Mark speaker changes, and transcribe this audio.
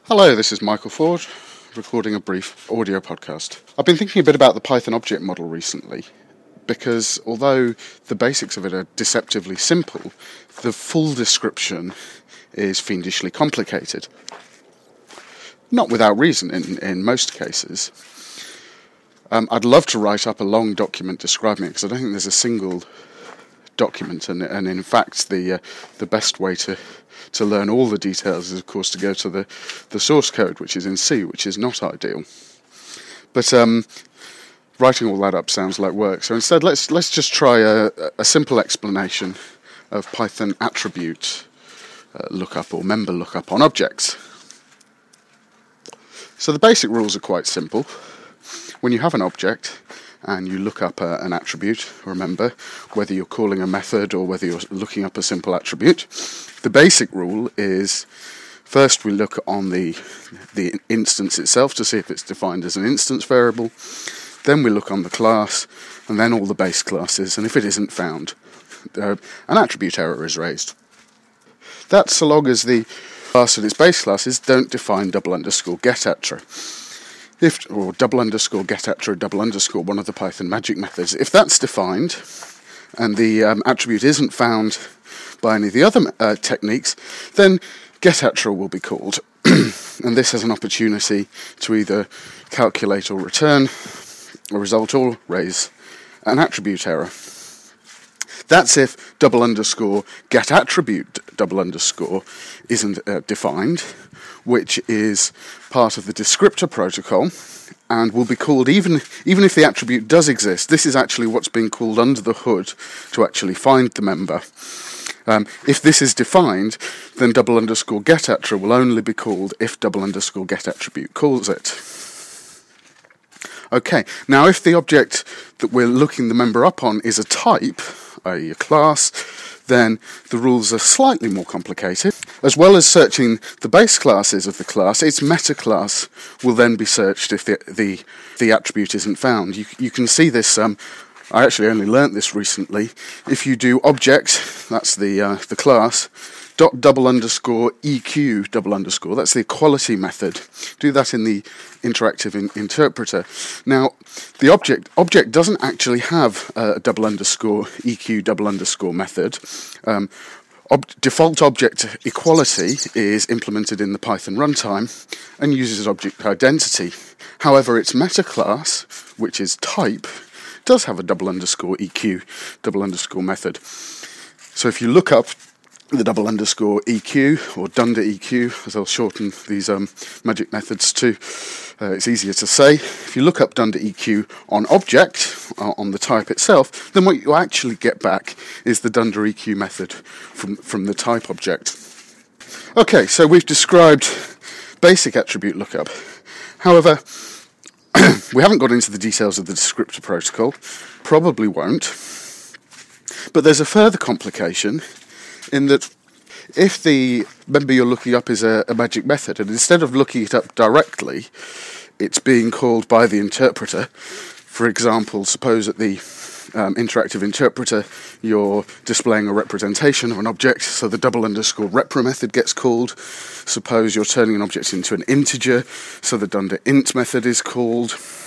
Speaker 1: Hello, this is Michael Ford, recording a brief audio podcast. I've been thinking a bit about the Python object model recently, because although the basics of it are deceptively simple, the full description is fiendishly complicated. Not without reason in most cases. I'd love to write up a long document describing it, because I don't think there's a single document, and in fact the best way to learn all the details is of course to go to the source code, which is in C, which is not ideal. But writing all that up sounds like work, so instead let's just try a simple explanation of Python attribute lookup or member lookup on objects. So the basic rules are quite simple. When you have an object and you look up an attribute, remember, whether you're calling a method or whether you're looking up a simple attribute, the basic rule is first we look on the instance itself to see if it's defined as an instance variable, then we look on the class, and then all the base classes, and if it isn't found, an attribute error is raised. That's so long as the class and its base classes don't define _getAttr. Or _getAttr, one of the Python magic methods. If that's defined and the attribute isn't found by any of the other techniques, then getAttr will be called. And this has an opportunity to either calculate or return a result or raise an attribute error. That's if _getAttribute isn't defined, which is part of the descriptor protocol, and will be called even if the attribute does exist. This is actually what's being called under the hood to actually find the member. If this is defined, then _getAttr will only be called if _getAttribute calls it. Okay, now if the object that we're looking the member up on is a type, i.e. a class, then the rules are slightly more complicated. As well as searching the base classes of the class, its meta class will then be searched if the attribute isn't found. You can see this, I actually only learnt this recently. If you do object, that's the class, ._eq_, that's the equality method. Do that in the interactive interpreter. Now, the object doesn't actually have a $_eq_ method. Default object equality is implemented in the Python runtime and uses object identity. However, its meta class, which is type, does have a $_eq_ method. So if you look up the $_eq or dunder eq, as I'll shorten these magic methods to, it's easier to say. If you look up dunder eq on object, on the type itself, then what you actually get back is the dunder eq method from the type object. Okay, so we've described basic attribute lookup. However, we haven't got into the details of the descriptor protocol, probably won't, but there's a further complication in that if the member you're looking up is a magic method, and instead of looking it up directly, it's being called by the interpreter. For example, suppose at the interactive interpreter you're displaying a representation of an object, so the $_repr method gets called. Suppose you're turning an object into an integer, so the dunder int method is called.